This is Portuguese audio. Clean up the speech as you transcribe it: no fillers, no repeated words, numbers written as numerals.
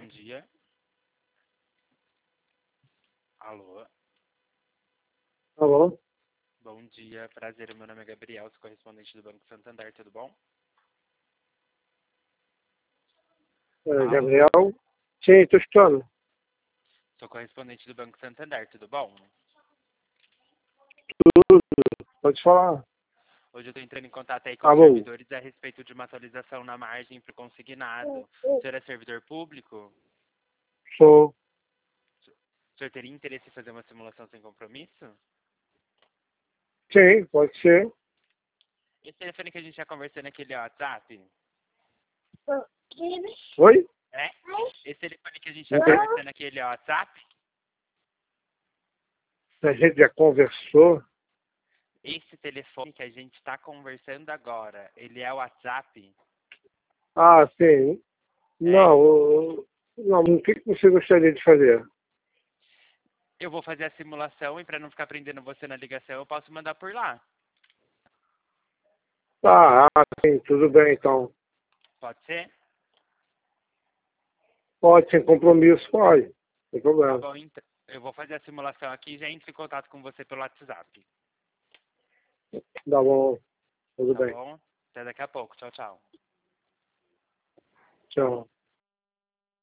Bom dia. Alô. Alô? Bom dia, prazer. Meu nome é Gabriel, sou correspondente do Banco Santander, tudo bom? Alô. Gabriel? Sim, estou escutando. Sou correspondente do Banco Santander, tudo bom? Tudo. Pode falar. Hoje eu estou entrando em contato aí com os Alô? servidores a respeito de uma atualização na margem para o consignado. O senhor é servidor público? Sou. O senhor teria interesse em fazer uma simulação sem compromisso? Sim, pode ser. Esse telefone que a gente está conversando aqui, ele é o WhatsApp? Oi? É? Esse telefone que a gente está conversando aqui, ele é o WhatsApp? A gente já conversou. Esse telefone que a gente está conversando agora, ele é o WhatsApp? Ah, sim. É? Não, o que você gostaria de fazer? Eu vou fazer a simulação e para não ficar prendendo você na ligação, eu posso mandar por lá. Sim, tudo bem então. Pode ser? Pode, sem compromisso, pode. Sem Tá problema. bom, então. Eu vou fazer a simulação aqui e já entro em contato com você pelo WhatsApp. Tá bom, tudo Tá bem. bom? Até daqui a pouco. Tchau, tchau. Tchau.